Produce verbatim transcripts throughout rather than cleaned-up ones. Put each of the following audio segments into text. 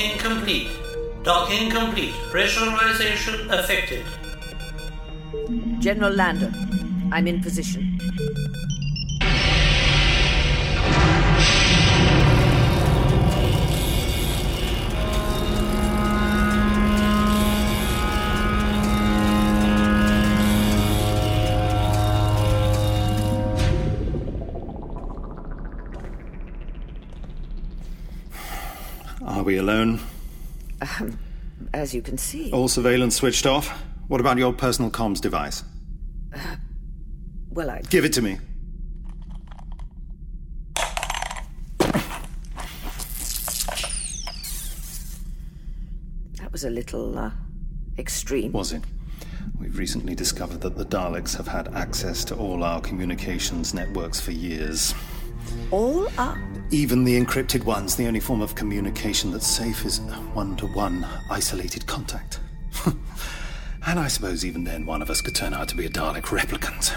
Docking complete. Docking complete. Pressurization affected. General Lander, I'm in position. Are we alone? Um, as you can see. All surveillance switched off? What about your personal comms device? Uh, well, I... Give it to me. That was a little, uh, extreme. Was it? We've recently discovered that the Daleks have had access to all our communications networks for years. All our... Even the encrypted ones. The only form of communication that's safe is one-to-one isolated contact. And I suppose even then one of us could turn out to be a Dalek replicant.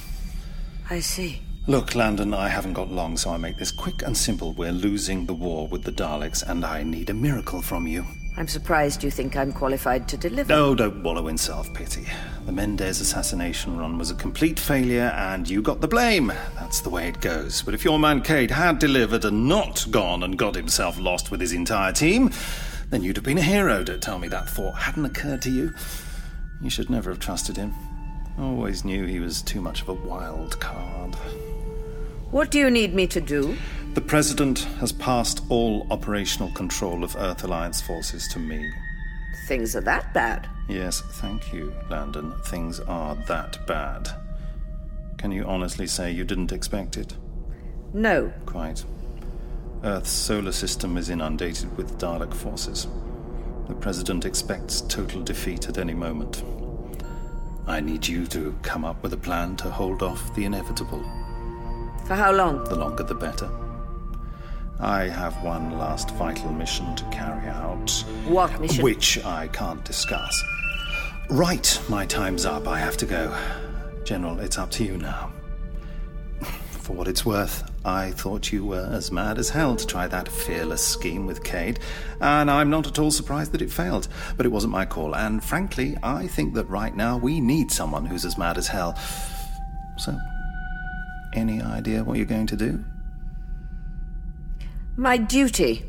I see. Look, Landon, I haven't got long, so I make this quick and simple. We're losing the war with the Daleks, and I need a miracle from you. I'm surprised you think I'm qualified to deliver. No, don't wallow in self-pity. The Mendez assassination run was a complete failure, and you got the blame. That's the way it goes. But if your man Cade had delivered and not gone and got himself lost with his entire team, then you'd have been a hero. Don't tell me that thought hadn't occurred to you. You should never have trusted him. Always knew he was too much of a wild card. What do you need me to do? The President has passed all operational control of Earth Alliance forces to me. Things are that bad? Yes, thank you, Landon. Things are that bad. Can you honestly say you didn't expect it? No. Quite. Earth's solar system is inundated with Dalek forces. The President expects total defeat at any moment. I need you to come up with a plan to hold off the inevitable. For how long? The longer the better. I have one last vital mission to carry out. What mission? Which I can't discuss. Right, my time's up. I have to go. General, it's up to you now. For what it's worth, I thought you were as mad as hell to try that fearless scheme with Cade, and I'm not at all surprised that it failed. But it wasn't my call, and frankly, I think that right now we need someone who's as mad as hell. So, any idea what you're going to do? My duty.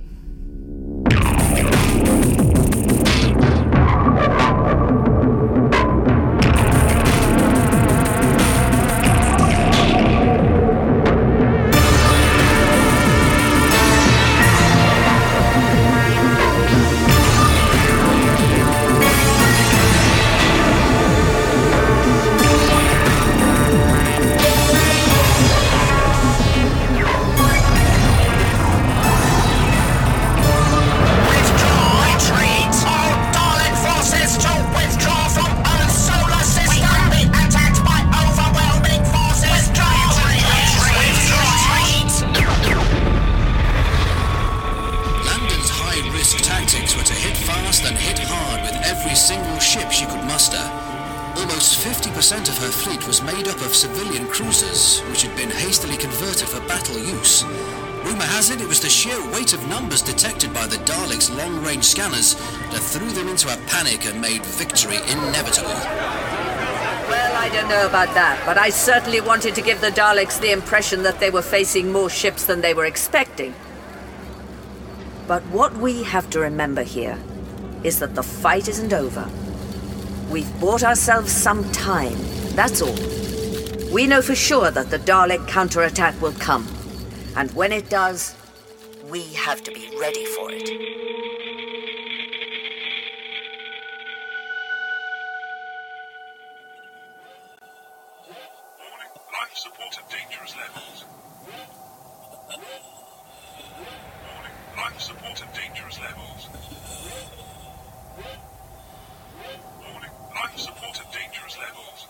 Scanners that threw them into a panic and made victory inevitable. Well, I don't know about that, but I certainly wanted to give the Daleks the impression that they were facing more ships than they were expecting. But what we have to remember here is that the fight isn't over. We've bought ourselves some time, that's all. We know for sure that the Dalek counterattack will come, and when it does, we have to be ready for it. Life support at dangerous levels. Warning, life support at dangerous levels. Warning, life support at dangerous levels.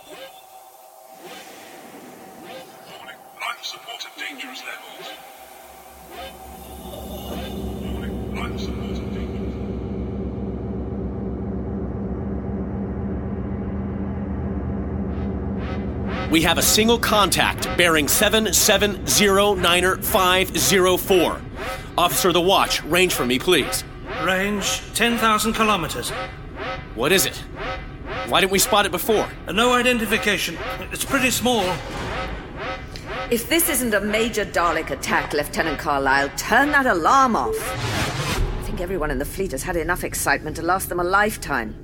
Warning, life support at dangerous levels. Warning, life support at dangerous levels. We have a single contact bearing seven seven zero niner five zero four. Officer of the Watch, range for me, please. Range ten thousand kilometers. What is it? Why didn't we spot it before? Uh, no identification. It's pretty small. If this isn't a major Dalek attack, Lieutenant Carlyle, turn that alarm off. I think everyone in the fleet has had enough excitement to last them a lifetime.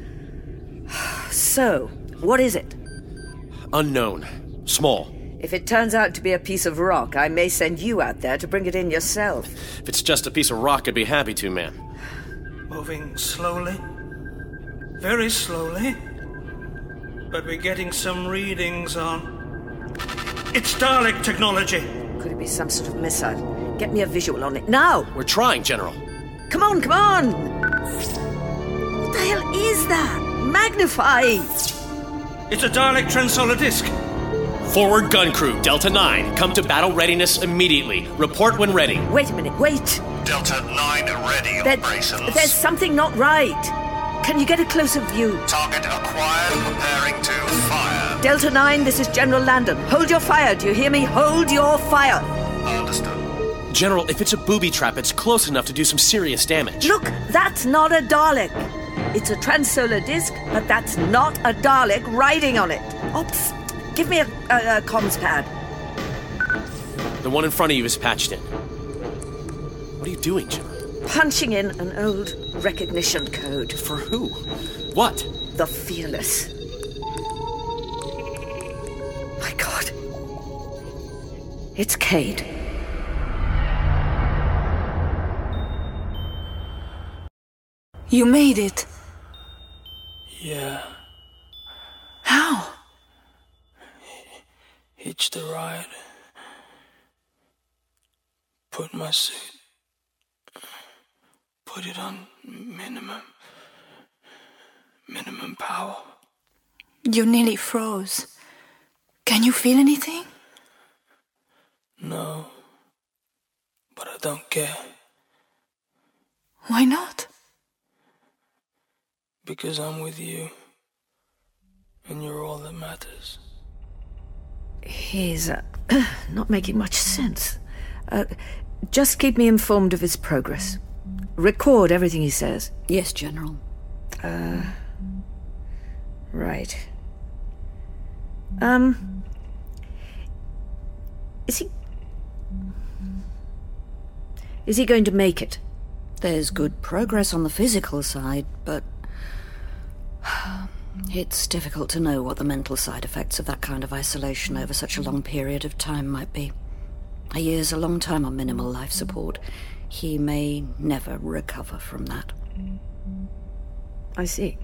So, what is it? Unknown. Small. If it turns out to be a piece of rock, I may send you out there to bring it in yourself. If it's just a piece of rock, I'd be happy to, ma'am. Moving slowly. Very slowly. But we're getting some readings on... It's Dalek technology. Could it be some sort of missile? Get me a visual on it now! We're trying, General. Come on, come on! What the hell is that? Magnify! It's a Dalek transsolar disk. Forward gun crew, Delta nine. Come to battle readiness immediately. Report when ready. Wait a minute, wait! Delta nine ready, There- operations. there's something not right. Can you get a closer view? Target acquired, preparing to fire. Delta nine, this is General Landon. Hold your fire, do you hear me? Hold your fire! Understood. General, if it's a booby trap, it's close enough to do some serious damage. Look, that's not a Dalek. It's a transsolar disk, but that's not a Dalek riding on it. Ops, give me a, a, a comms pad. The one in front of you is patched in. What are you doing, General? Punching in an old recognition code. For who? What? The Fearless. My God. It's Cade. You made it. Yeah. How? Hitched a ride. Put my suit. Put it on minimum. Minimum power. You nearly froze. Can you feel anything? No. But I don't care. Why not? Because I'm with you. And you're all that matters. He's uh, not making much sense. Uh, just keep me informed of his progress. Record everything he says. Yes, General. Uh, right. Um, is he... Is he going to make it? There's good progress on the physical side, but... it's difficult to know what the mental side effects of that kind of isolation over such a long period of time might be. A year's a long time on minimal life support. He may never recover from that. I see.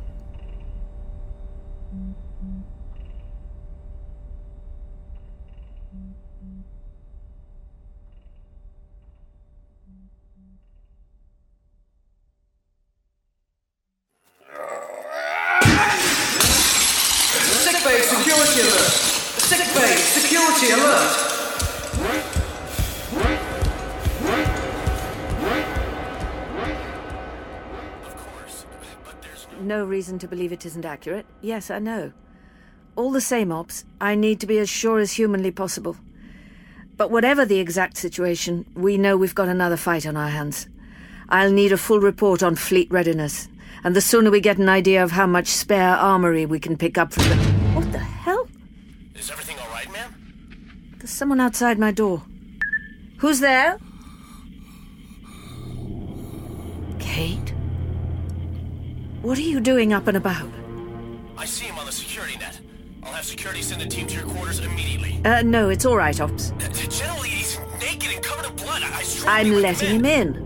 Sickbay security alert! Sickbay security alert! No reason to believe it isn't accurate. Yes, I know. All the same, Ops, I need to be as sure as humanly possible. But whatever the exact situation, we know we've got another fight on our hands. I'll need a full report on fleet readiness, and the sooner we get an idea of how much spare armory we can pick up from the... What the hell? Is everything all right, ma'am? There's someone outside my door. Who's there? Kate? What are you doing up and about? I see him on the security net. I'll have security send a team to your quarters immediately. Uh, no, it's all right, Ops. Uh, Generally, he's naked and covered in blood. I, I I'm strongly letting him in.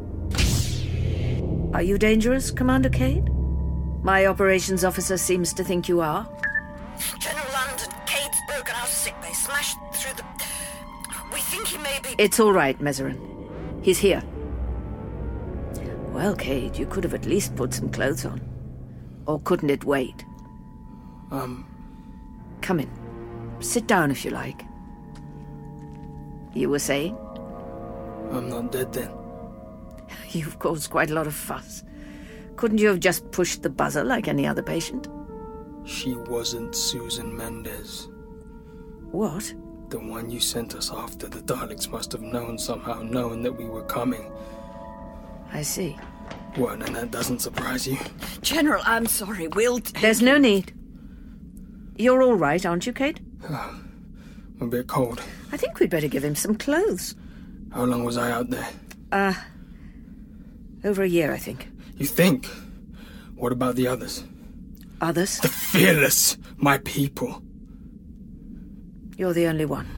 Are you dangerous, Commander Cade? My operations officer seems to think you are. General London, Cade's broken out of sickbay, smashed through the... We think he may be... It's all right, Mezerin. He's here. Well, Cade, you could have at least put some clothes on. Or couldn't it wait? Um... Come in. Sit down if you like. You were saying? I'm not dead then. You've caused quite a lot of fuss. Couldn't you have just pushed the buzzer like any other patient? She wasn't Susan Mendez. What? The one you sent us after. The Daleks must have known somehow, known that we were coming. I see. What, and that doesn't surprise you? General, I'm sorry. We'll take There's no need. You're all right, aren't you, Kate? Oh, I'm a bit cold. I think we'd better give him some clothes. How long was I out there? Uh, over a year, I think. You think? What about the others? Others? The fearless, my people. You're the only one.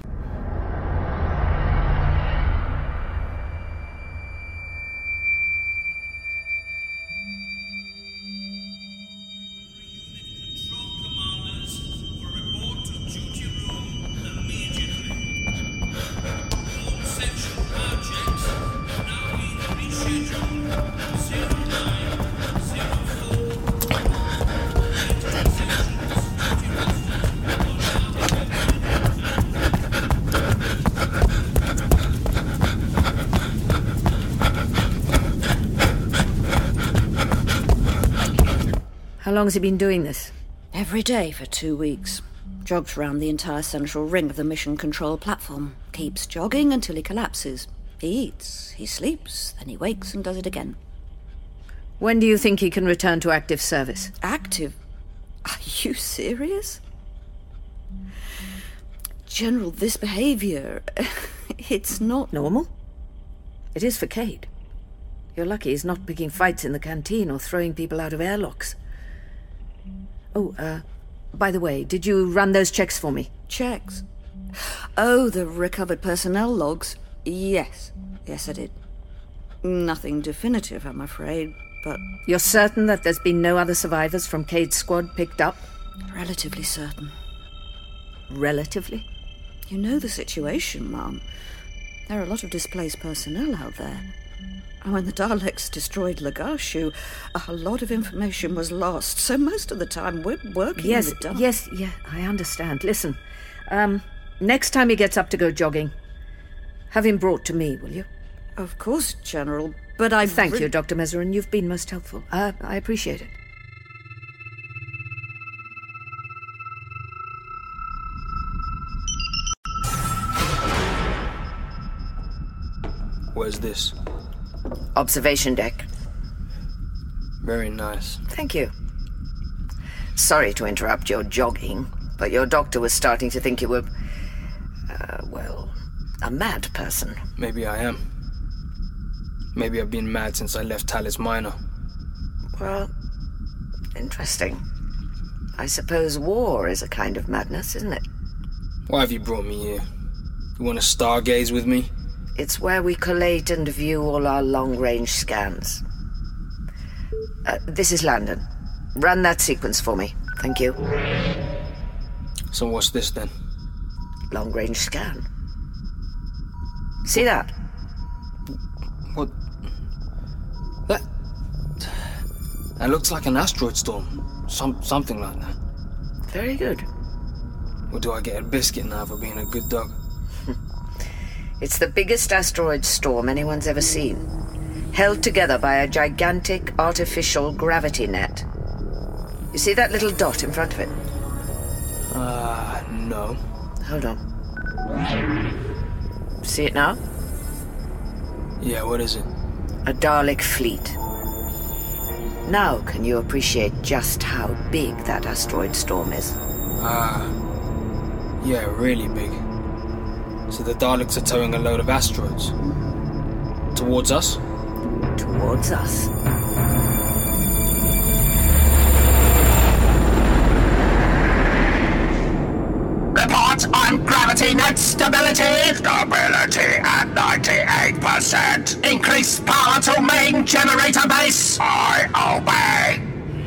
How long has he been doing this? Every day for two weeks. Jogs round the entire central ring of the mission control platform. Keeps jogging until he collapses. He eats, he sleeps, then he wakes and does it again. When do you think he can return to active service? Active? Are you serious? General, this behavior, it's not... Normal? It is for Cade. You're lucky he's not picking fights in the canteen or throwing people out of airlocks. Oh, uh, by the way, did you run those checks for me? Checks? Oh, the recovered personnel logs? Yes. Yes, I did. Nothing definitive, I'm afraid, but... You're certain that there's been no other survivors from Cade's squad picked up? Relatively certain. Relatively? You know the situation, Ma'am. There are a lot of displaced personnel out there. And when the Daleks destroyed Lagashu, a lot of information was lost, so most of the time we're working yes, in the dark. Yes, yeah, I understand. Listen, um, next time he gets up to go jogging, have him brought to me, will you? Of course, General, but I... Thank re- you, Doctor Mezerin. You've been most helpful. Uh, I appreciate it. Where's this? Observation deck. Very nice. Thank you. Sorry to interrupt your jogging, but your doctor was starting to think you were, uh, well, a mad person. Maybe I am. Maybe I've been mad since I left Talis Minor. Well, interesting. I suppose war is a kind of madness, isn't it? Why have you brought me here? You want to stargaze with me? It's where we collate and view all our long-range scans. Uh, this is Landon. Run that sequence for me. Thank you. So what's this then? Long-range scan. See that? What? That... That looks like an asteroid storm. Some, something like that. Very good. Or do I get a biscuit now for being a good dog? It's the biggest asteroid storm anyone's ever seen. Held together by a gigantic artificial gravity net. You see that little dot in front of it? Uh, no. Hold on. See it now? Yeah, what is it? A Dalek fleet. Now can you appreciate just how big that asteroid storm is? Ah, uh, yeah, really big. So the Daleks are towing a load of asteroids. Towards us? Towards us. Report on gravity net stability. Stability at ninety-eight percent. Increase power to main generator base. I obey.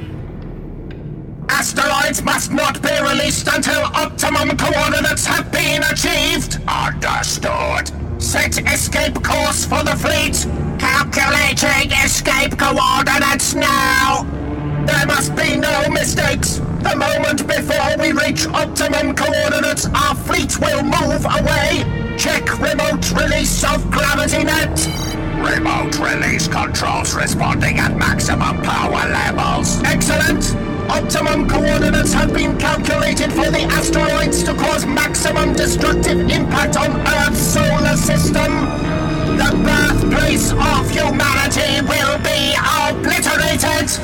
Asteroids must not be released until optimum coordinates have been achieved. Understood. Set escape course for the fleet. Calculating escape coordinates now. There must be no mistakes. The moment before we reach optimum coordinates, our fleet will move away. Check remote release of gravity net. Remote release controls responding at maximum power levels. Excellent. Optimum coordinates have been calculated for the asteroids to cause maximum destructive impact on Earth's solar system. The birthplace of humanity will be our it!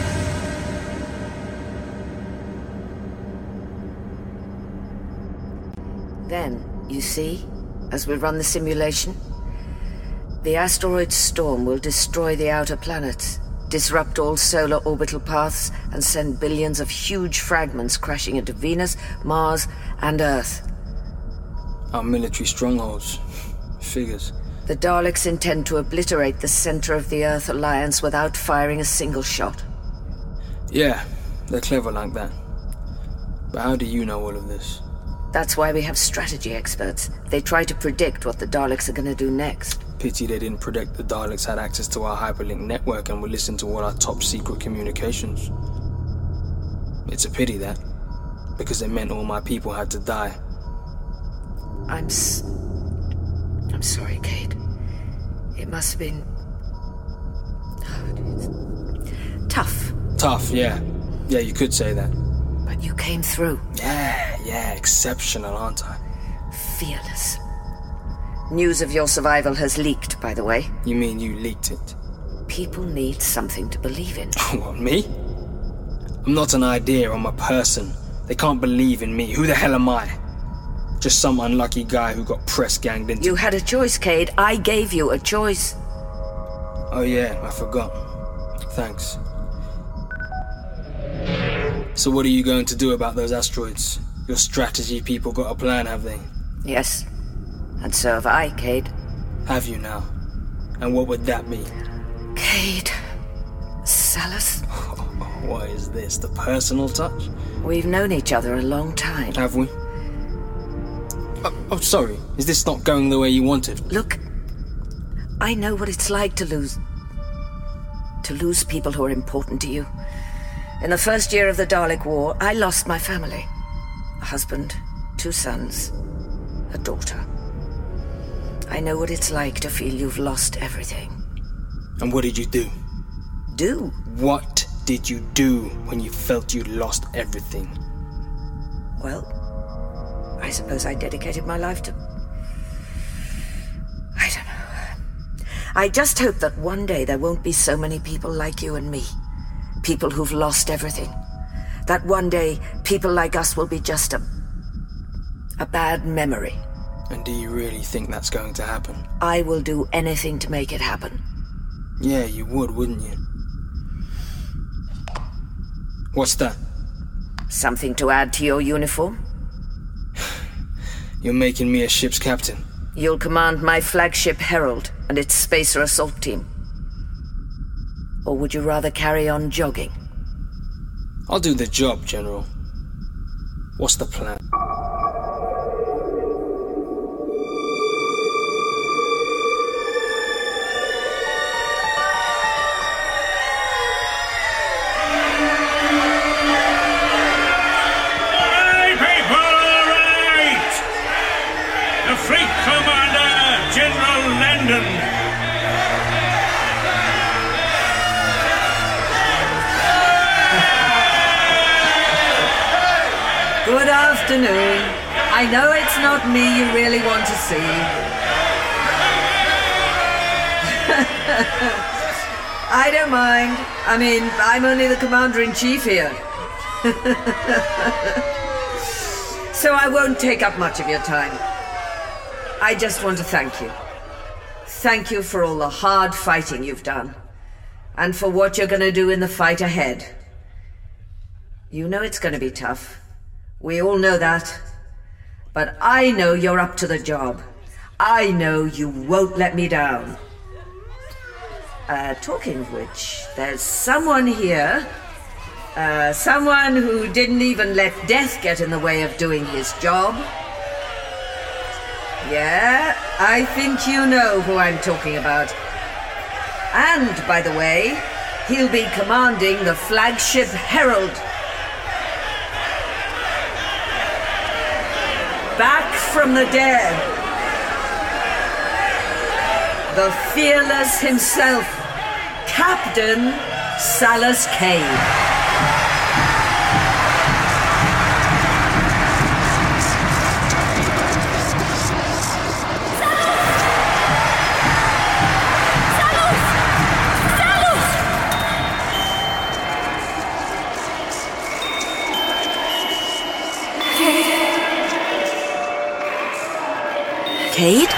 Then, you see, as we run the simulation, the asteroid storm will destroy the outer planets, disrupt all solar orbital paths, and send billions of huge fragments crashing into Venus, Mars, and Earth. Our military strongholds. Figures. The Daleks intend to obliterate the center of the Earth Alliance without firing a single shot. Yeah, they're clever like that. But how do you know all of this? That's why we have strategy experts. They try to predict what the Daleks are going to do next. Pity they didn't predict the Daleks had access to our hyperlink network and would listen to all our top secret communications. It's a pity that, because it meant all my people had to die. I'm s- I'm sorry, Cade. It must have been... tough. Tough, yeah. Yeah, you could say that. But you came through. Yeah, yeah, exceptional, aren't I? Fearless. News of your survival has leaked, by the way. You mean you leaked it? People need something to believe in. What, me? I'm not an idea, I'm a person. They can't believe in me. Who the hell am I? Just some unlucky guy who got press ganged into... You had a choice, Cade. I gave you a choice. Oh yeah, I forgot. Thanks. So what are you going to do about those asteroids? Your strategy people got a plan, have they? Yes. And so have I, Cade. Have you now? And what would that be? Cade. Salus. What is this, the personal touch? We've known each other a long time. Have we? Oh, oh, sorry. Is this not going the way you wanted? Look, I know what it's like to lose... to lose people who are important to you. In the first year of the Dalek War, I lost my family. A husband, two sons, a daughter. I know what it's like to feel you've lost everything. And what did you do? Do? What did you do when you felt you'd lost everything? Well, I suppose I dedicated my life to... I don't know. I just hope that one day there won't be so many people like you and me. People who've lost everything. That one day, people like us will be just a... a bad memory. And do you really think that's going to happen? I will do anything to make it happen. Yeah, you would, wouldn't you? What's that? Something to add to your uniform? You're making me a ship's captain. You'll command my flagship Herald and its spacer assault team. Or would you rather carry on jogging? I'll do the job, General. What's the plan? Fleet Commander, General Landon. Good afternoon. I know it's not me you really want to see. I don't mind. I mean, I'm only the Commander-in-Chief here. So I won't take up much of your time. I just want to thank you. Thank you for all the hard fighting you've done. And for what you're going to do in the fight ahead. You know it's going to be tough. We all know that. But I know you're up to the job. I know you won't let me down. Uh, talking of which, there's someone here. Uh, someone who didn't even let death get in the way of doing his job. Yeah, I think you know who I'm talking about. And, by the way, he'll be commanding the flagship Herald. Back from the dead. The fearless himself, Captain Salus Cade. Cade?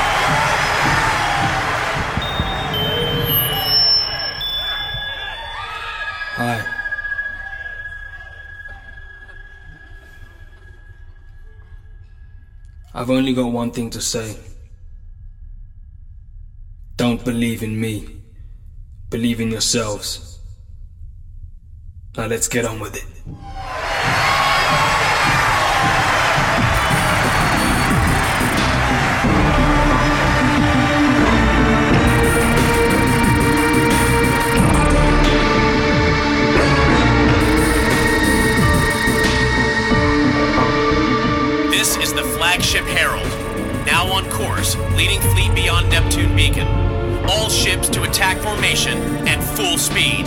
Hi. I've only got one thing to say. Don't believe in me. Believe in yourselves. Now let's get on with it. This is the flagship Herald. Now on course, leading fleet beyond Neptune Beacon. All ships to attack formation and full speed.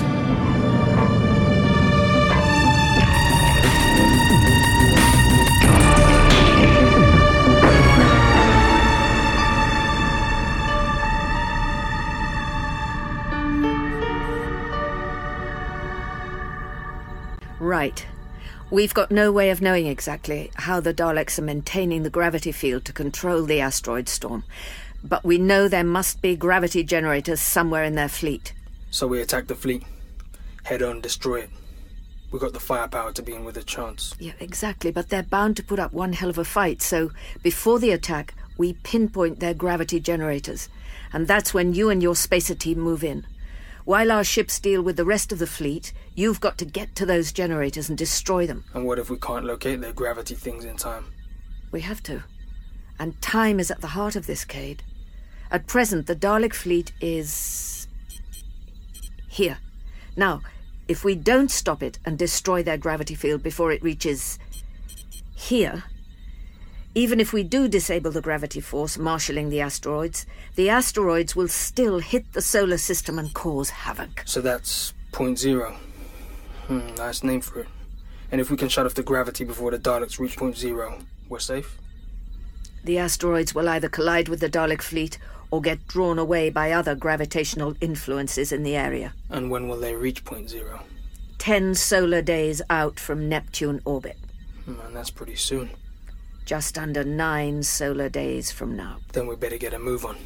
Right. We've got no way of knowing exactly how the Daleks are maintaining the gravity field to control the asteroid storm. But we know there must be gravity generators somewhere in their fleet. So we attack the fleet. Head on, destroy it. We've got the firepower to be in with a chance. Yeah, exactly, but they're bound to put up one hell of a fight, so before the attack, we pinpoint their gravity generators. And that's when you and your spacer team move in. While our ships deal with the rest of the fleet, you've got to get to those generators and destroy them. And what if we can't locate their gravity things in time? We have to. And time is at the heart of this, Cade. At present, the Dalek fleet is... here. Now, if we don't stop it and destroy their gravity field before it reaches... here... even if we do disable the gravity force marshalling the asteroids, the asteroids will still hit the solar system and cause havoc. So that's point zero. Hmm, nice name for it. And if we can shut off the gravity before the Daleks reach point zero, we're safe? The asteroids will either collide with the Dalek fleet or get drawn away by other gravitational influences in the area. And when will they reach point zero? Ten solar days out from Neptune orbit. Hmm, and that's pretty soon. Just under nine solar days from now. Then we better get a move on.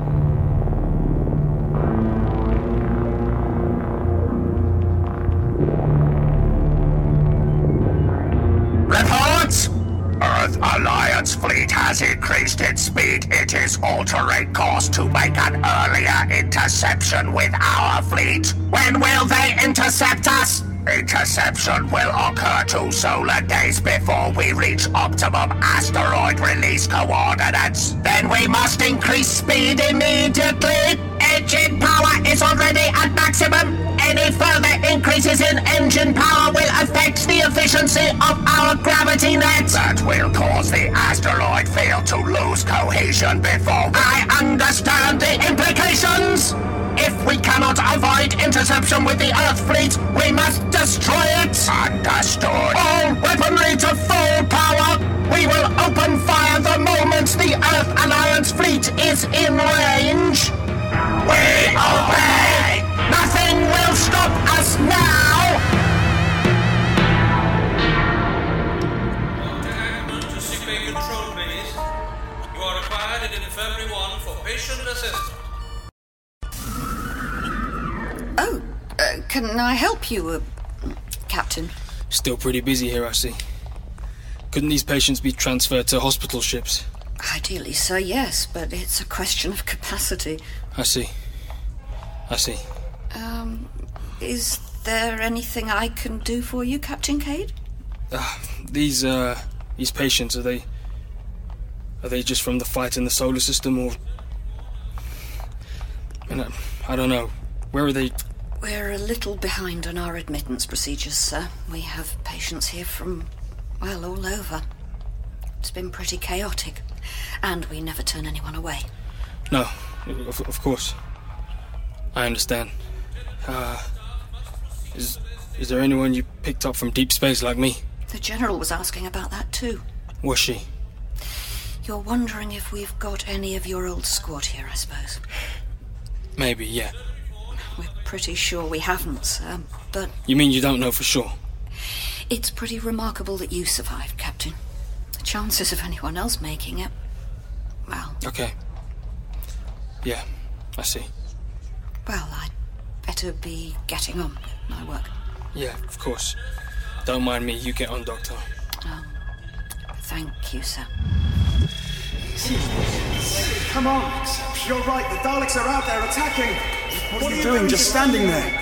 Report! Earth Alliance fleet has increased its speed. It is altering course to make an earlier interception with our fleet. When will they intercept us? Interception will occur two solar days before we reach optimum asteroid release coordinates. Then we must increase speed immediately. Engine power is already at maximum. Any further increases in engine power will affect the efficiency of our gravity net. That will cause the asteroid field to lose cohesion before we... I understand the implications! If we cannot avoid interception with the Earth fleet, we must destroy it! Understood. All weaponry to full power! We will open fire the moment the Earth Alliance fleet is in range! We obey! Nothing will stop us now! To sick bay control, please. You are required in Infirmary one for patient assessment. Oh, uh, can I help you, uh, Captain? Still pretty busy here, I see. Couldn't these patients be transferred to hospital ships? Ideally so, yes, but it's a question of capacity. I see. I see. Um, is there anything I can do for you, Captain Cade? Uh, these, uh, these patients, are they... Are they just from the fight in the solar system, or... I, mean, I, I don't know. Where are they? We're a little behind on our admittance procedures, sir. We have patients here from, well, all over. It's been pretty chaotic, and we never turn anyone away. No, of, of course. I understand. Uh, is, is there anyone you picked up from deep space like me? The General was asking about that too. Was she? You're wondering if we've got any of your old squad here, I suppose? Maybe, yeah. We're pretty sure we haven't, sir, but... You mean you don't know for sure? It's pretty remarkable that you survived, Captain. chances of anyone else making it, well... Okay. Yeah, I see. Well, I'd better be getting on with my work. Yeah, of course. Don't mind me, you get on, Doctor. Oh, thank you, sir. Come on, you're right, the Daleks are out there attacking. What, what are you doing, doing just standing there?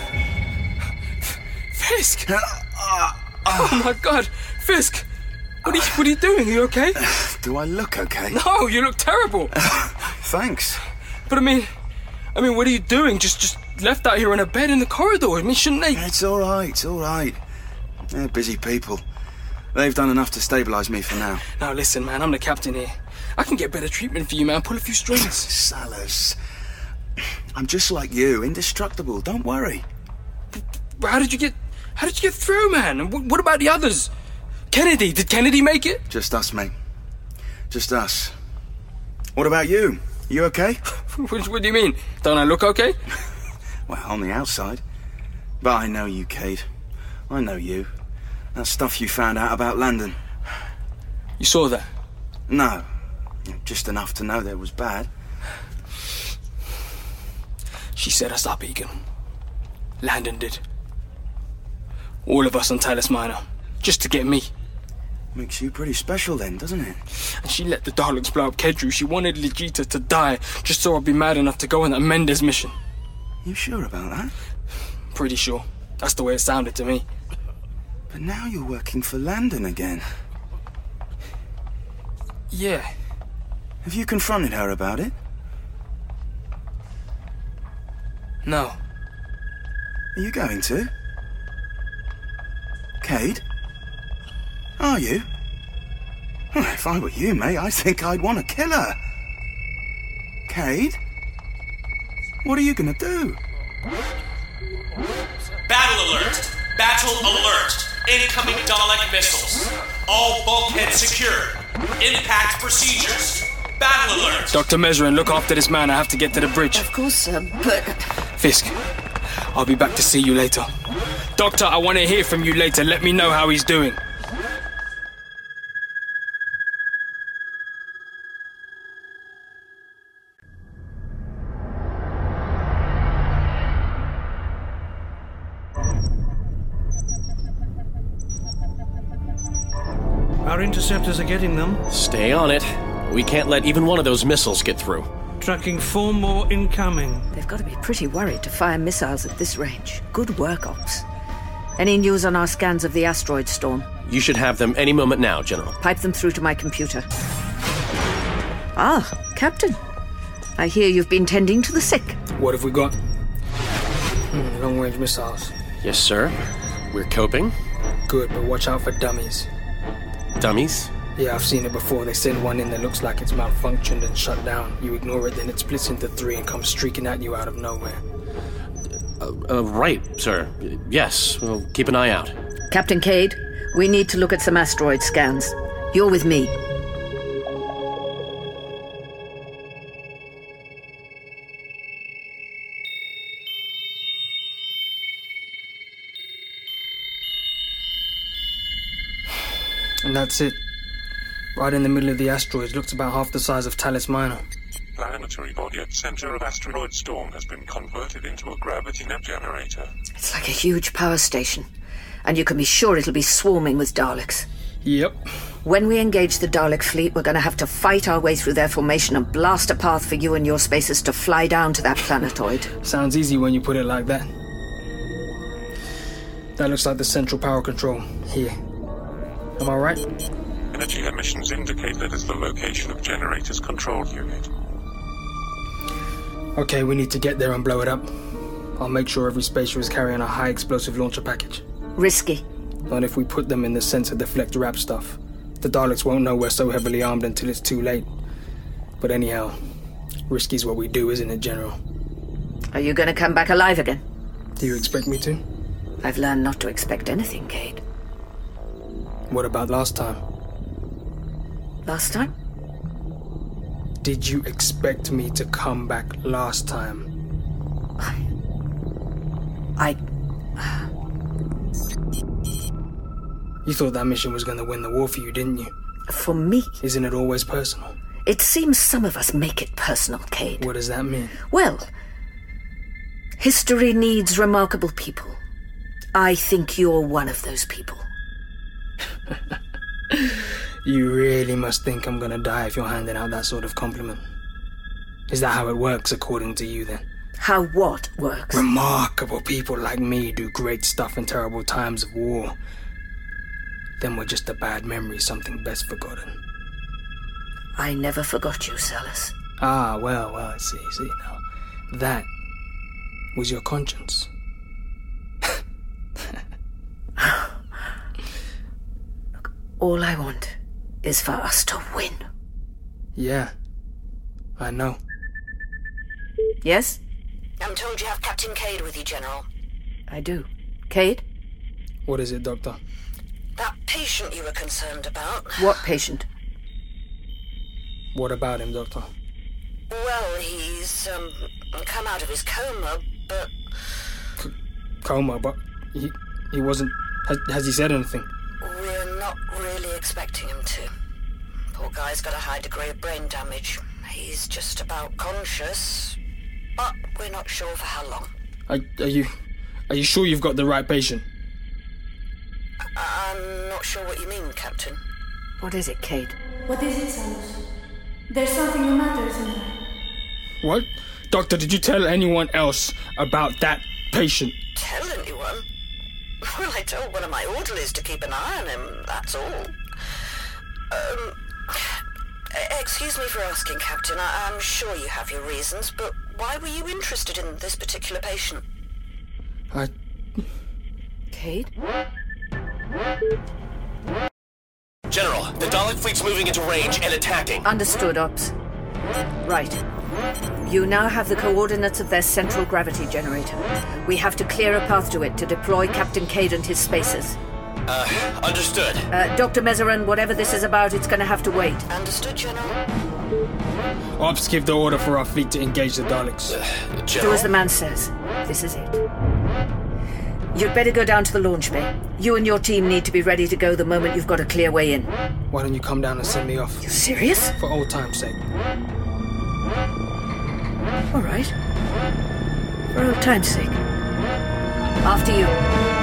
Fisk! Uh, uh, uh. Oh my God, Fisk! What are, you, what are you doing? Are you okay? Do I look okay? No, you look terrible. Thanks. But I mean, I mean, what are you doing? Just, just left out here in a bed in the corridor. I mean, shouldn't they? It's all right. It's all right. They're busy people. They've done enough to stabilise me for now. Now listen, man. I'm the captain here. I can get better treatment for you, man. Pull a few strings. Salas, I'm just like you, indestructible. Don't worry. But how did you get? How did you get through, man? And what, what about the others? Kennedy, did Kennedy make it? Just us, mate. Just us. What about you? You okay? what, what do you mean? Don't I look okay? Well, on the outside. But I know you, Cade. I know you. That stuff you found out about Landon. You saw that? No. Just enough to know that it was bad. She set us up, Egan. Landon did. All of us on Talos Minor. Just to get me. Makes you pretty special then, doesn't it? And she let the Daleks blow up Kedru. She wanted Legita to die, just so I'd be mad enough to go on that Mendes mission. You sure about that? Pretty sure. That's the way it sounded to me. But now you're working for Landon again. Yeah. Have you confronted her about it? No. Are you going to? Cade? Are you? Well, if I were you, mate, I think I'd want to kill her. Cade? What are you gonna do? Battle alert! Battle alert! Incoming Dalek missiles. All bulkheads secured. Impact procedures. Battle alert! Doctor Mesrin, look after this man. I have to get to the bridge. Of course, sir, but... Fisk, I'll be back to see you later. Doctor, I want to hear from you later. Let me know how he's doing. Our interceptors are getting them. Stay on it. We can't let even one of those missiles get through. Tracking four more incoming. They've got to be pretty worried to fire missiles at this range. Good work, Ops. Any news on our scans of the asteroid storm? You should have them any moment now, General. Pipe them through to my computer. Ah, Captain. I hear you've been tending to the sick. What have we got? Hmm, long-range missiles. Yes, sir. We're coping. Good, but watch out for dummies. Dummies? Yeah, I've seen it before. They send one in that looks like it's malfunctioned and shut down. You ignore it, then it splits into three and comes streaking at you out of nowhere. Uh, uh, right, sir. Yes, we'll keep an eye out. Captain Cade, we need to look at some asteroid scans. You're with me. And that's it. Right in the middle of the asteroids, looks about half the size of Talos Minor. Planetary body at center of asteroid storm has been converted into a gravity net generator. It's like a huge power station. And you can be sure it'll be swarming with Daleks. Yep. When we engage the Dalek fleet, we're going to have to fight our way through their formation and blast a path for you and your spacers to fly down to that planetoid. Sounds easy when you put it like that. That looks like the central power control. Here. Am I right? Energy emissions indicate that is the location of generator's control unit. Okay, we need to get there and blow it up. I'll make sure every spacer is carrying a high explosive launcher package. Risky. Not if we put them in the sensor deflect wrap stuff. The Daleks won't know we're so heavily armed until it's too late. But anyhow, risky's what we do, isn't it, General? Are you going to come back alive again? Do you expect me to? I've learned not to expect anything, Cade. What about last time? Last time? Did you expect me to come back last time? I... You thought that mission was going to win the war for you, didn't you? For me? Isn't it always personal? It seems some of us make it personal, Cade. What does that mean? Well, history needs remarkable people. I think you're one of those people. You really must think I'm gonna die if you're handing out that sort of compliment. Is that how it works according to you, then? How what works? Remarkable people like me do great stuff in terrible times of war. Then we're just a bad memory, something best forgotten. I never forgot you, Salus. Ah, well, well, I see, see now. That was your conscience. Look, all I want is for us to win. Yeah, I know. Yes? I'm told you have Captain Cade with you, General. I do. Cade? What is it, Doctor? That patient you were concerned about. What patient? What about him, Doctor? Well, he's, um, come out of his coma, but... C- coma, but he he wasn't... Has, has he said anything? We're not really expecting him to. Poor guy's got a high degree of brain damage. He's just about conscious, but we're not sure for how long. Are, are you... Are you sure you've got the right patient? I'm not sure what you mean, Captain. What is it, Cade? What is it, Salus? There's something the matter, isn't there? What? Doctor, did you tell anyone else about that patient? Tell anyone? Well, I told one of my orderlies to keep an eye on him, that's all. Um... Excuse me for asking, Captain. I- I'm sure you have your reasons, but why were you interested in this particular patient? I... Cade? General, the Dalek fleet's moving into range and attacking. Understood, Ops. Right. You now have the coordinates of their central gravity generator. We have to clear a path to it to deploy Captain Cade and his spacers. Uh, understood. Uh, Doctor Mezeran, whatever this is about, it's gonna have to wait. Understood, General. Ops, give the order for our fleet to engage the Daleks. Uh, Do as the man says. This is it. You'd better go down to the launch bay. You and your team need to be ready to go the moment you've got a clear way in. Why don't you come down and send me off? You serious? For old time's sake. All right. For old time's sake. After you.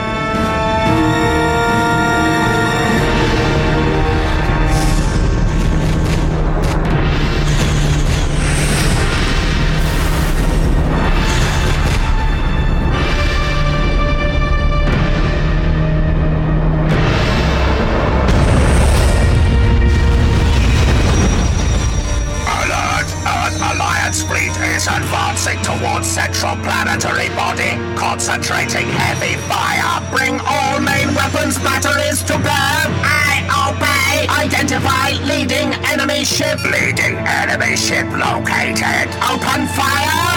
Fleet is advancing towards central planetary body, concentrating heavy fire. Bring all main weapons batteries to bear. I obey. Identify leading enemy ship. Leading enemy ship located. Open fire.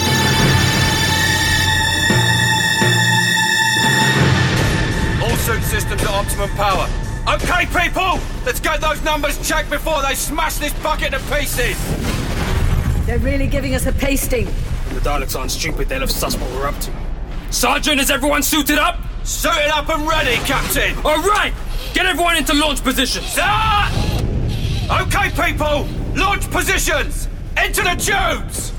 All suit systems at optimum power. Okay, people, let's get those numbers checked before they smash this bucket to pieces. They're really giving us a pasting. The Daleks aren't stupid, they'll have sussed what we're up to. Sergeant, is everyone suited up? Suited up and ready, Captain! Alright! Get everyone into launch positions! Sir! Okay, people! Launch positions! Into the tubes!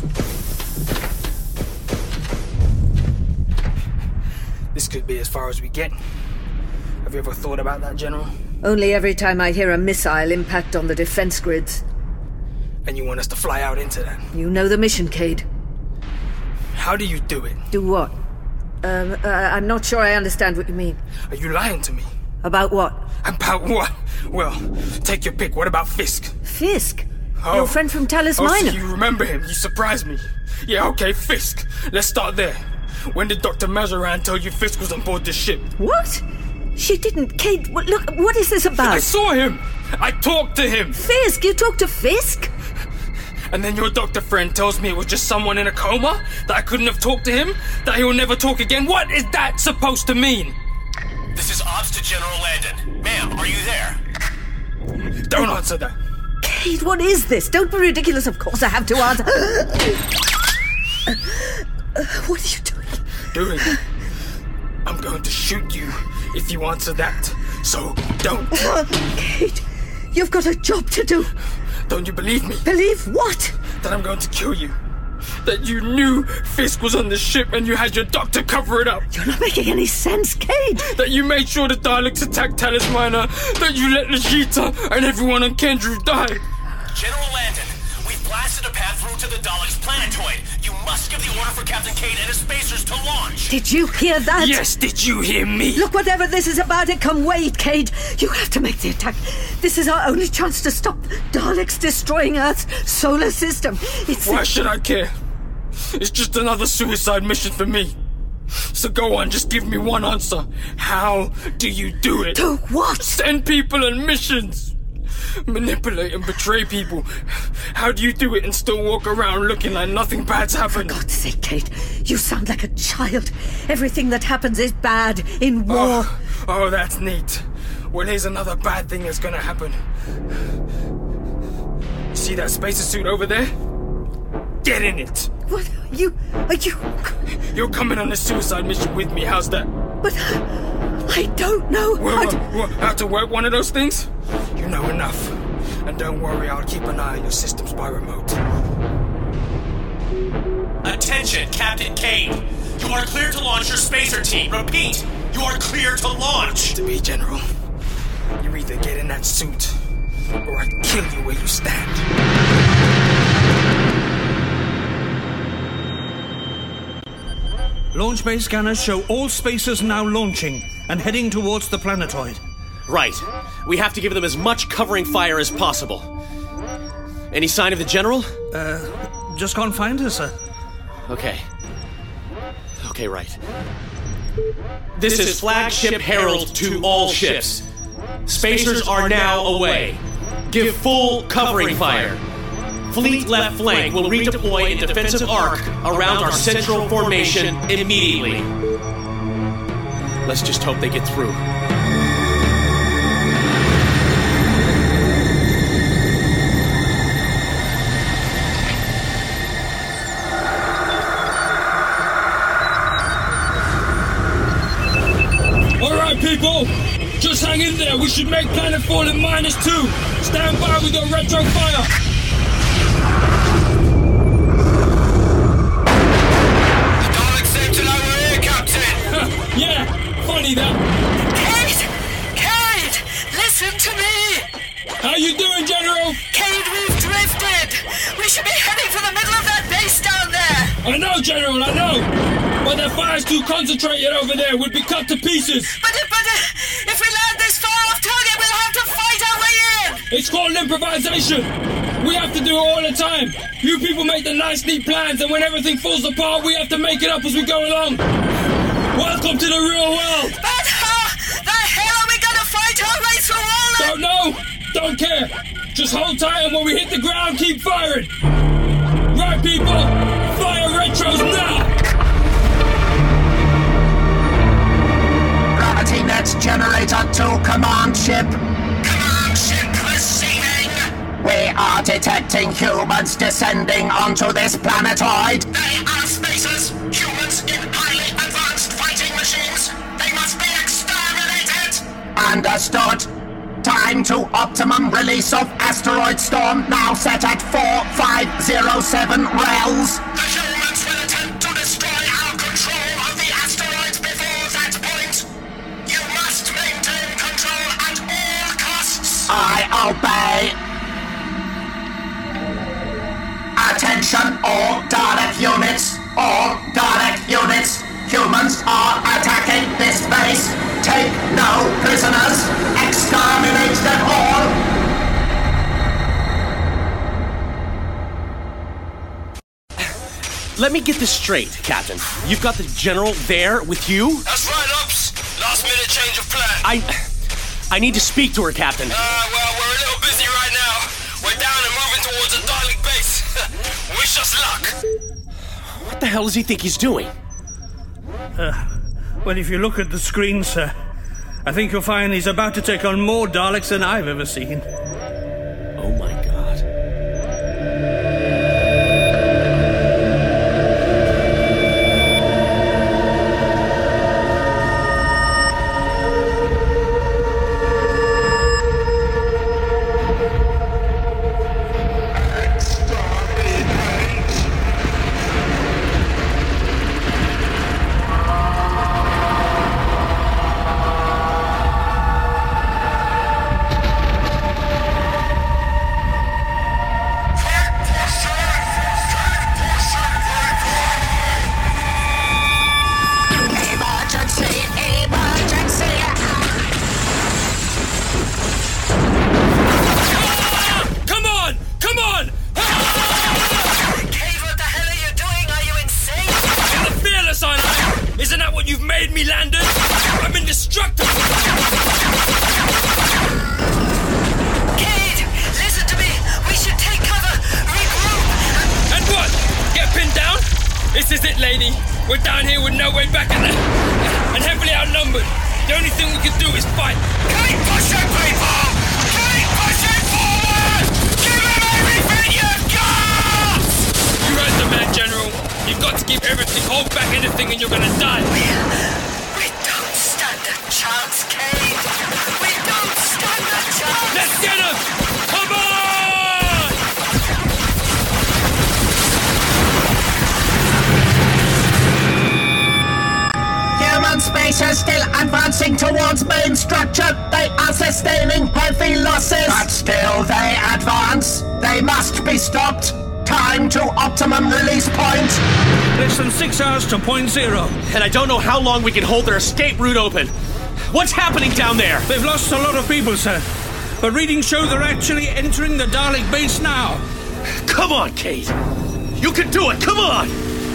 This could be as far as we get. Have you ever thought about that, General? Only every time I hear a missile impact on the defense grids. And you want us to fly out into that? You know the mission, Cade. How do you do it? Do what? Um, uh, I'm not sure I understand what you mean. Are you lying to me? About what? About what? Well, take your pick. What about Fisk? Fisk? Oh. Your friend from Talos oh, Minor? So you remember him. You surprised me. Yeah, okay, Fisk. Let's start there. When did Doctor Mazaran tell you Fisk was on board the ship? What? She didn't. Cade, look, what is this about? I saw him. I talked to him. Fisk? You talked to Fisk? And then your doctor friend tells me it was just someone in a coma? That I couldn't have talked to him? That he will never talk again? What is that supposed to mean? This is Ops to General Landon. Ma'am, are you there? Don't answer that. Cade, what is this? Don't be ridiculous, of course I have to answer. uh, uh, what are you doing? Doing? I'm going to shoot you if you answer that. So don't. Cade, You've got a job to do. Don't you believe me? Believe what? That I'm going to kill you. That you knew Fisk was on the ship and you had your doctor cover it up. You're not making any sense, Cade. That you made sure the Daleks attacked Talis Minor. That you let Nishita and everyone on Kendrew die. General Landon, we've blasted a path through to the Daleks' planetoid. You must give the order for Captain Cade and his spacers to launch. Did you hear that? Yes, did you hear me? Look, whatever this is about, it can wait, Cade. You have to make the attack. This is our only chance to stop Daleks destroying Earth's solar system. It's Why the... should I care? It's just another suicide mission for me. So go on, just give me one answer. How do you do it? Do what? Send people on missions. Manipulate and betray people. How do you do it and still walk around looking like nothing bad's happened? For God's sake, Kate, you sound like a child. Everything that happens is bad in war. Oh, oh that's neat. Well, here's another bad thing that's gonna happen. See that spacer suit over there? Get in it. What? You... Are you... You're coming on a suicide mission with me, how's that? But... I don't know well, how to... Well, how to work one of those things? You know enough. And don't worry, I'll keep an eye on your systems by remote. Attention, Captain Cade. You are clear to launch your spacer team. Repeat, you are clear to launch. To be, General. You either get in that suit, or I kill you where you stand. Launch bay scanners show all spacers now launching and heading towards the planetoid. Right. We have to give them as much covering fire as possible. Any sign of the General? Uh, just can't find her, sir. Okay. Okay, right. This, this is Flagship Herald to all ships. Spacers are now away. Give full covering fire. Fleet left flank will redeploy in defensive arc around our central formation immediately. Let's just hope they get through. All right, people! Just hang in there. We should make planetfall in minus two. Stand by with your retro fire. Yeah, funny that. Cade! Cade! Listen to me! How you doing, General? Cade, we've drifted! We should be heading for the middle of that base down there! I know, General, I know! But the fire's too concentrated over there. We'd be cut to pieces. But, but uh, if we land this far off target, we'll have to fight our way in! It's called improvisation. We have to do it all the time. You people make the nice, neat plans, and when everything falls apart, we have to make it up as we go along. Welcome to the real world! But how the hell are we gonna fight our way through all that? Don't know! Don't care! Just hold tight and when we hit the ground, keep firing! Right, people! Fire retros now! Gravity net generator to command ship. Command ship receiving! We are detecting humans descending onto this planetoid. They are spacers! Humans in highly advanced fighting machines! They must be exterminated! Understood. Time to optimum release of asteroid storm, now set at four five zero seven rels. The humans will attempt to destroy our control of the asteroids before that point. You must maintain control at all costs. I obey. Attention, all Dalek units. All Dalek units. Humans are attacking this base. Take no prisoners. Exterminate them all. Let me get this straight, Captain. You've got the General there with you? That's right, Ops. Last minute change of plan. I... I need to speak to her, Captain. Uh, well, we're a little busy right now. We're down and moving towards a Dalek base. Wish us luck. What the hell does he think he's doing? Uh, well, if you look at the screen, sir, I think you'll find he's about to take on more Daleks than I've ever seen. Oh my god. We're down here with no way back in there, and heavily outnumbered. The only thing we can do is fight. Keep pushing, people! Keep pushing forward! Give him everything you've got! You heard the man, General. You've got to keep everything, hold back anything, and you're gonna die. We don't stand a chance, Cade. We don't stand a chance. Let's get him! Come on! Human spacers still advancing towards main structure. They are sustaining heavy losses. But still they advance. They must be stopped. Time to optimum release point. Less than six hours to point zero. And I don't know how long we can hold their escape route open. What's happening down there? They've lost a lot of people, sir. But readings show they're actually entering the Dalek base now. Come on, Cade. You can do it. Come on.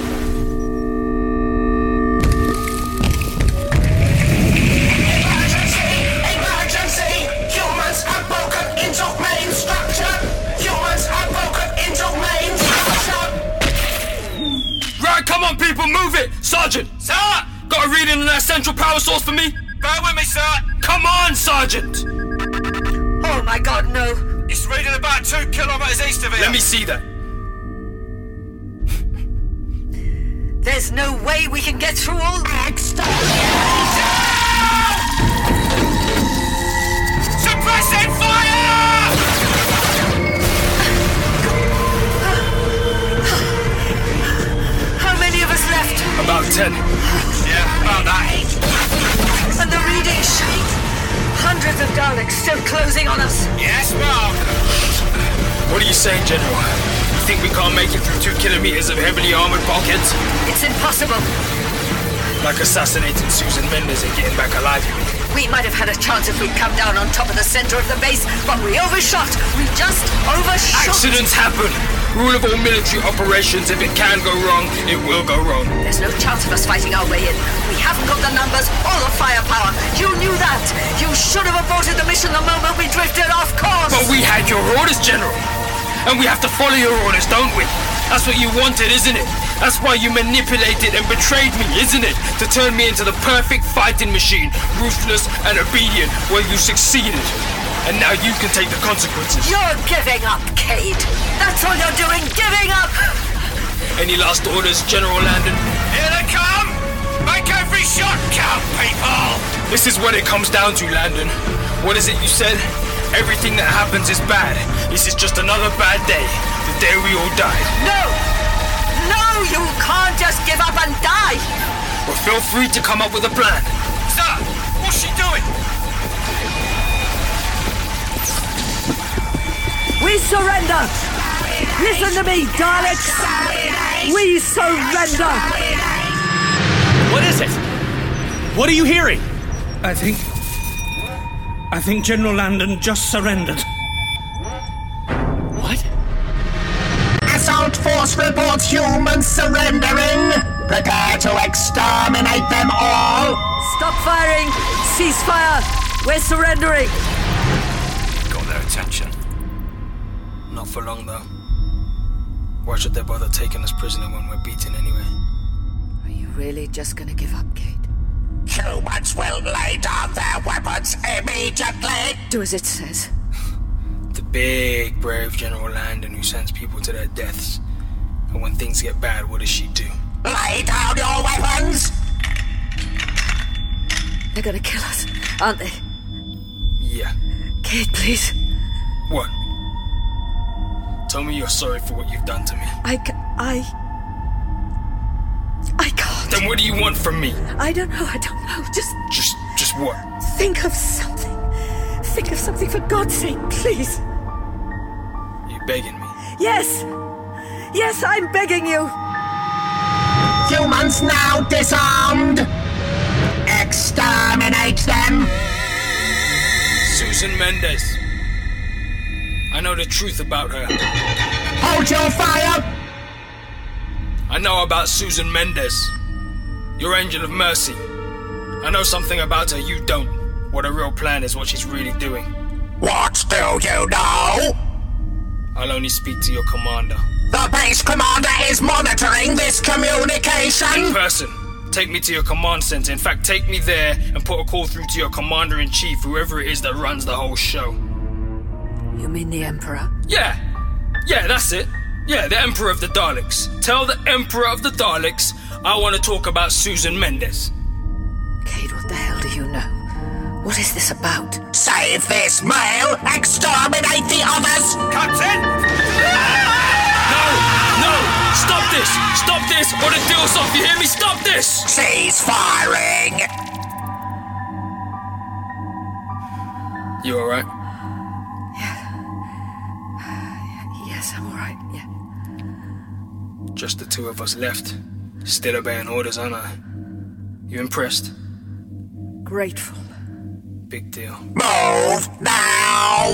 Come on, people, move it! Sergeant! Sir! Got a reading on that central power source for me? Bear with me, sir. Come on, Sergeant! Oh my god, no. It's reading about two kilometers east of here. Let me see that. There's no way we can get through all... Suppressing fire! How many of us left? About ten. Yeah, about that. And the readings show hundreds of Daleks still closing on us. Yes, ma'am. What are you saying, General? You think we can't make it through two kilometers of heavily armored bulkheads? It's impossible. Like assassinating Susan Mendez and getting back alive, you mean? We might have had a chance if we'd come down on top of the center of the base, but we overshot. We just overshot. Accidents happen. Rule of all military operations, if it can go wrong, it will go wrong. There's no chance of us fighting our way in. We haven't got the numbers or the firepower. You knew that. You should have aborted the mission the moment we drifted off course. But we had your orders, General. And we have to follow your orders, don't we? That's what you wanted, isn't it? That's why you manipulated and betrayed me, isn't it? To turn me into the perfect fighting machine, ruthless and obedient, well, you succeeded. And now you can take the consequences. You're giving up, Cade. That's all you're doing, giving up! Any last orders, General Landon? Here they come! Make every shot count, people! This is what it comes down to, Landon. What is it you said? Everything that happens is bad. This is just another bad day. The day we all died. No! No, you can't just give up and die! Well, feel free to come up with a plan. Sir, what's she doing? We surrender! Listen to me, Daleks! We surrender! What is it? What are you hearing? I think... I think General Landon just surrendered. What? Assault force reports humans surrendering. Prepare to exterminate them all. Stop firing! Cease fire! We're surrendering! Got their attention. Not for long, though. Why should they bother taking us prisoner when we're beaten anyway? Are you really just gonna give up, Cade? Humans will lay down their weapons immediately. Do as it says. The big, brave General Landon who sends people to their deaths. And when things get bad, what does she do? Lay down your weapons! They're gonna kill us, aren't they? Yeah. Cade, please. What? Tell me you're sorry for what you've done to me. I... ca- I... I can't. Then what do you want from me? I don't know, I don't know. Just... Just... just what? Think of something. Think of something, for God's sake, please. You begging me? Yes! Yes, I'm begging you! Humans now disarmed! Exterminate them! Susan Mendez. I know the truth about her. Hold your fire! I know about Susan Mendez. Your angel of mercy. I know something about her you don't. What her real plan is, what she's really doing. What do you know? I'll only speak to your commander. The base commander is monitoring this communication. In person. Take me to your command center. In fact, take me there and put a call through to your commander-in-chief, whoever it is that runs the whole show. You mean the Emperor? Yeah. Yeah, that's it. Yeah, the Emperor of the Daleks. Tell the Emperor of the Daleks I want to talk about Susan Mendes. Cade, what the hell do you know? What is this about? Save this mail! Exterminate the others! Captain! No! No! Stop this! Stop this! Or the deal's off, you hear me? Stop this! Cease firing! You alright? Yes, I'm alright, yeah. Just the two of us left. Still obeying orders, aren't I? You impressed? Grateful. Big deal. Move now!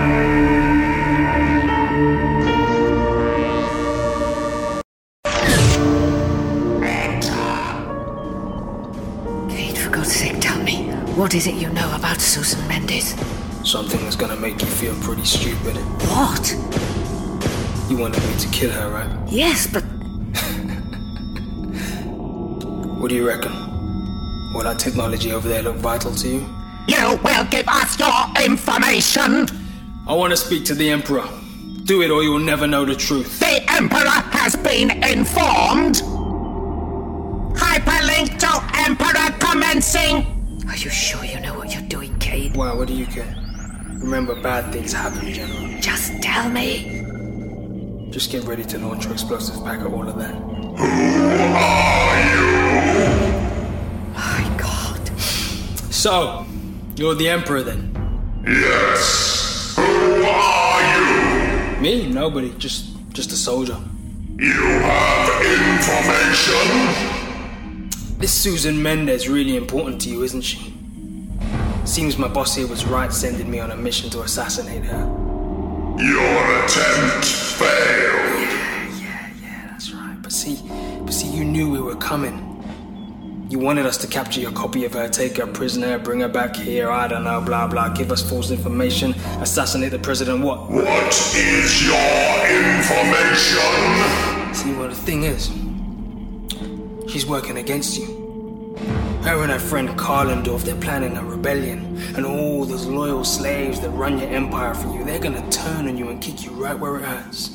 Cade, for God's sake, tell me, what is it you know about Susan Mendes? Something that's gonna make you feel pretty stupid. What? You wanted me to kill her, right? Yes, but... What do you reckon? Will that technology over there look vital to you? You will give us your information! I want to speak to the Emperor. Do it or you will never know the truth. The Emperor has been informed! Hyperlink to Emperor commencing! Are you sure you know what you're doing, Cade? Why, what do you care? Remember, bad things happen, General. Just tell me. Just get ready to launch your explosives back at all of that. Who are you? My God. So, you're the Emperor then? Yes. Who are you? Me? Nobody. Just just a soldier. You have information? This Susan Mendes really important to you, isn't she? Seems my boss here was right sending me on a mission to assassinate her. Your attempt failed. Yeah, yeah, yeah, that's right. But see, but see, you knew we were coming. You wanted us to capture your copy of her, take her prisoner, bring her back here, I don't know, blah, blah, give us false information, assassinate the president, what? What is your information? See, well, the thing is, she's working against you. Her and her friend Karlendorf, they're planning a rebellion, and all those loyal slaves that run your empire for you, they're gonna turn on you and kick you right where it hurts.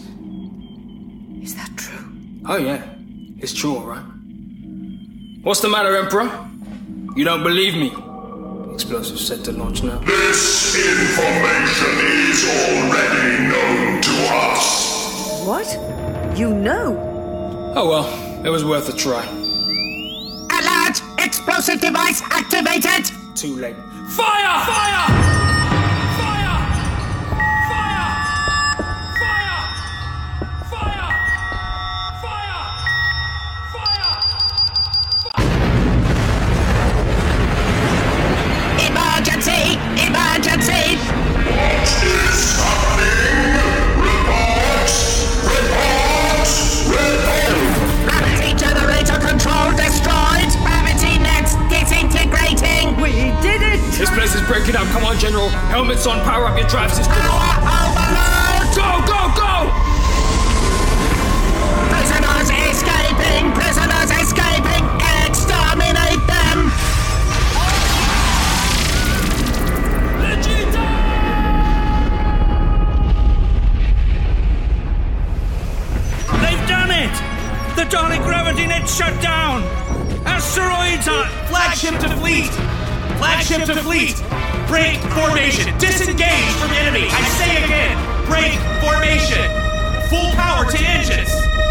Is that true? Oh yeah, it's true, all right. What's the matter, Emperor? You don't believe me? Explosive set to launch now. This information is already known to us. What? You know? Oh well, it was worth a try. Alert! Explosive device activated! Too late. Fire! Fire! Fire! Fire! Fire! Fire! Fire! Fire! Emergency! Emergency! What is happening? Report! Report! Report! Gravity generator control destroyed! Gravity nets disintegrating! We did it! This place is breaking up. Come on, General. Helmets on. Power up your drive system. Power overload! Go, go, go! Prisoners escaping! Prisoners escaping! Exterminate them! They've done it! The Dalek gravity net shut down! Asteroids are... Flagship to fleet! Flagship to fleet! Break formation! Disengage from enemy! I say again! Break formation! Full power to engines!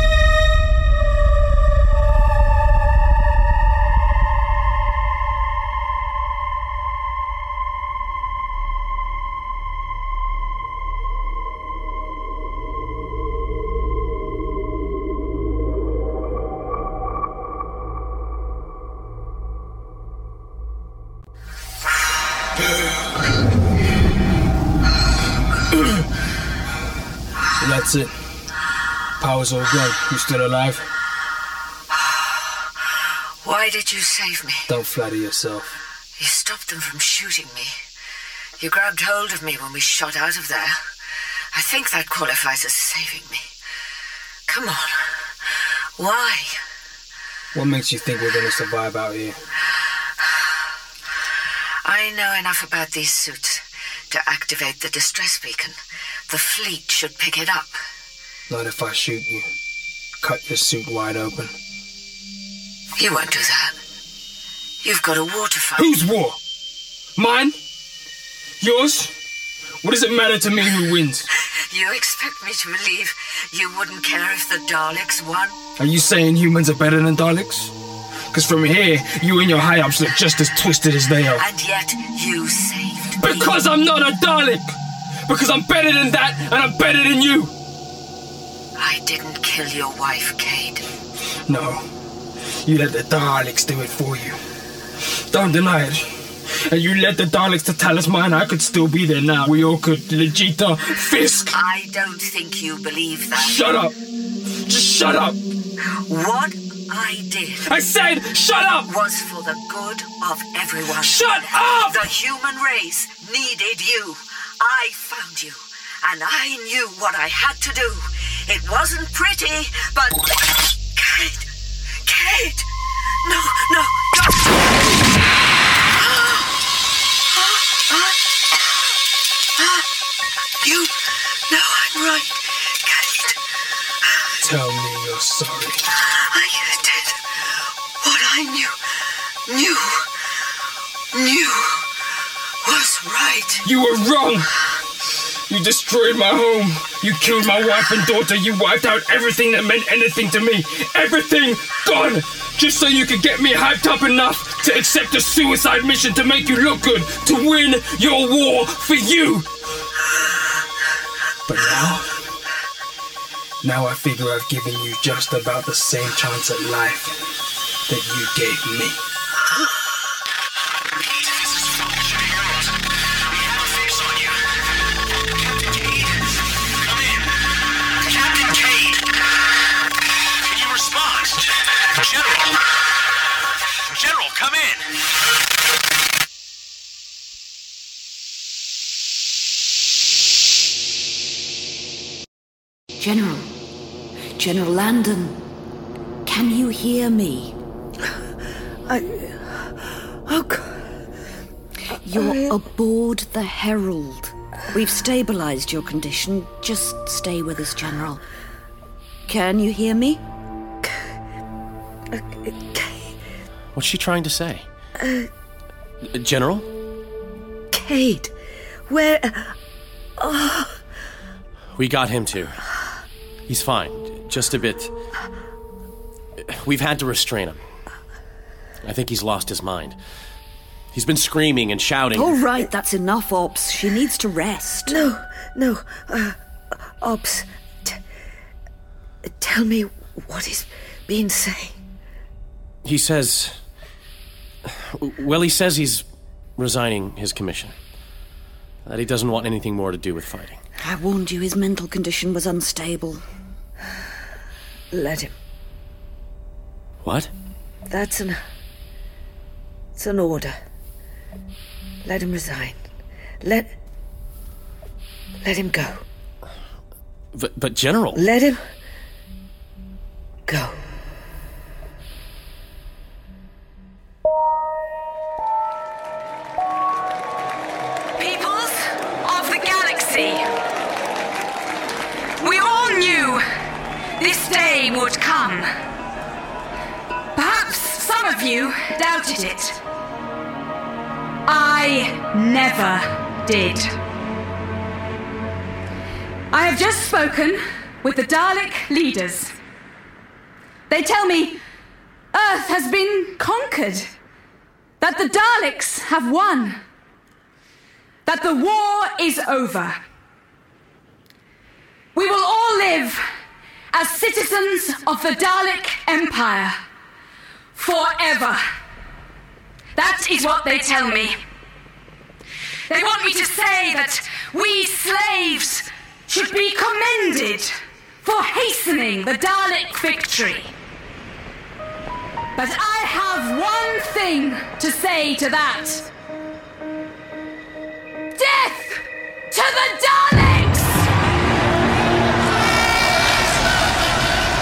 So that's it. Power's all gone. You still alive? Why did you save me? Don't flatter yourself. You stopped them from shooting me. You grabbed hold of me when we shot out of there. I think that qualifies as saving me. Come on. Why? What makes you think we're gonna survive out here? I know enough about these suits to activate the distress beacon. The fleet should pick it up. Not if I shoot you. Cut your suit wide open. You won't do that. You've got a war to fight. Whose war? Mine? Yours? What does it matter to me who wins? You expect me to believe you wouldn't care if the Daleks won? Are you saying humans are better than Daleks? Because from here, you and your high-ups look just as twisted as they are. And yet, you saved me. Because I'm not a Dalek! Because I'm better than that, and I'm better than you! I didn't kill your wife, Cade. No. You let the Daleks do it for you. Don't deny it. And you led the Daleks to Talisman, I could still be there now. We all could. Legita, Fisk. I don't think you believe that. Shut up. Just shut up. What I did... I said, shut up! ...was for the good of everyone. Shut up! The human race needed you. I found you. And I knew what I had to do. It wasn't pretty, but... Cade! Cade! No, no, no! You know I'm right, Cade. Tell me you're sorry. I did what I knew, knew, knew was right. You were wrong. You destroyed my home. You killed my wife and daughter. You wiped out everything that meant anything to me. Everything gone. Just so you could get me hyped up enough to accept a suicide mission to make you look good, to win your war for you. But now, now I figure I've given you just about the same chance at life that you gave me. General! General, come in! General. General Landon. Can you hear me? I... Oh, God. You're I... aboard the Herald. We've stabilized your condition. Just stay with us, General. Can you hear me? What's she trying to say? Uh, General? Cade, where... Oh. We got him too. He's fine. Just a bit... We've had to restrain him. I think he's lost his mind. He's been screaming and shouting. All right, that's enough, Ops. She needs to rest. No, no. Uh, Ops, t- tell me what he's been saying. He says... Well, he says he's resigning his commission. That he doesn't want anything more to do with fighting. I warned you his mental condition was unstable. Let him. What? That's an... It's an order. Let him resign. Let... Let him go. But, but General... Let him... go. Peoples of the galaxy, we all knew this day would come. Perhaps some of you doubted it. I never did. I have just spoken with the Dalek leaders. They tell me Earth has been conquered, that the Daleks have won, that the war is over. We will all live as citizens of the Dalek Empire forever. That is what they tell me. They want me to say that we slaves should be commended for hastening the Dalek victory. But I have one thing to say to that. Death to the Daleks!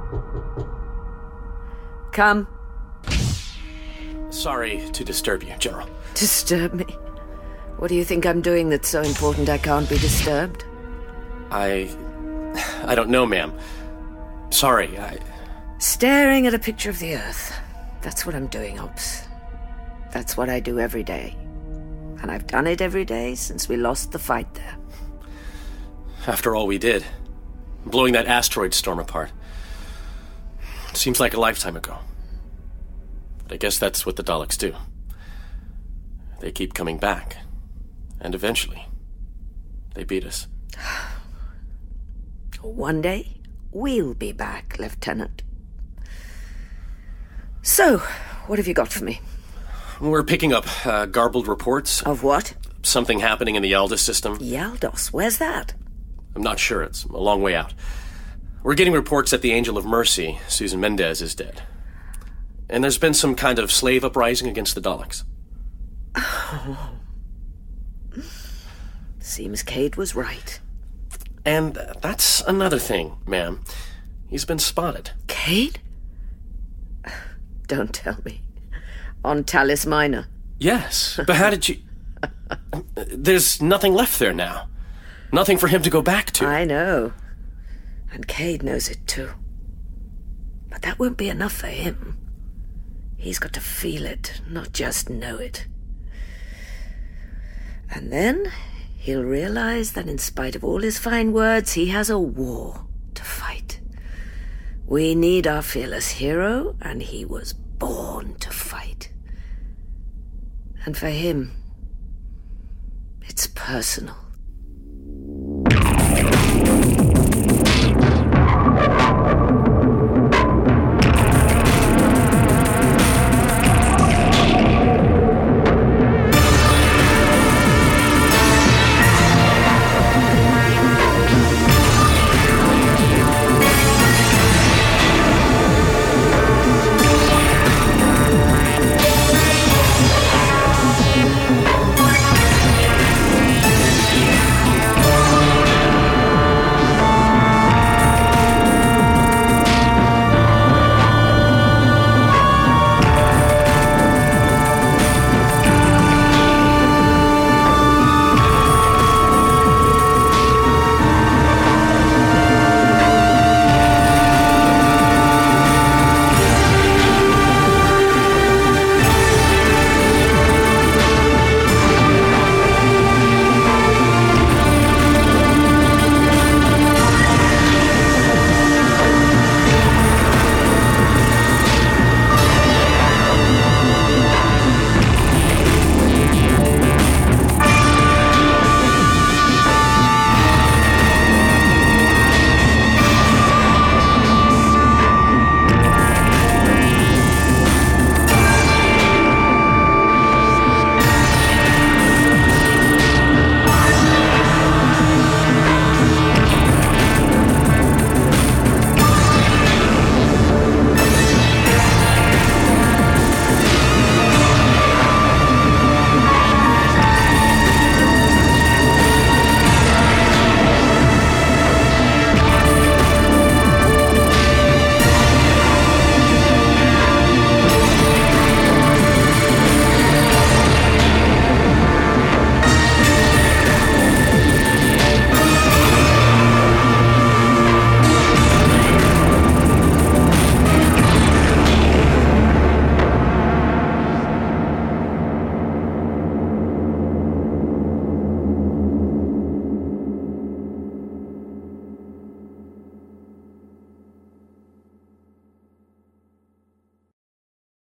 Come. Sorry to disturb you, General. Disturb me? What do you think I'm doing that's so important I can't be disturbed? I... I don't know, ma'am. Sorry, I... Staring at a picture of the Earth. That's what I'm doing, Ops. That's what I do every day. And I've done it every day since we lost the fight there. After all we did, blowing that asteroid storm apart. Seems like a lifetime ago. But I guess that's what the Daleks do. They keep coming back. And eventually, they beat us. One day, we'll be back, Lieutenant. So, what have you got for me? We're picking up uh, garbled reports. Of what? Something happening in the Yaldos system. Yaldos? Where's that? I'm not sure. It's a long way out. We're getting reports that the Angel of Mercy, Susan Mendez, is dead. And there's been some kind of slave uprising against the Daleks. Oh. Seems Cade was right. And uh, that's another thing, ma'am. He's been spotted. Cade? Don't tell me. On Talis Minor? Yes, but how did you... There's nothing left there now. Nothing for him to go back to. I know. And Cade knows it too. But that won't be enough for him. He's got to feel it, not just know it. And then he'll realize that in spite of all his fine words, he has a war to fight. We need our fearless hero, and he was born to fight. And for him, it's personal.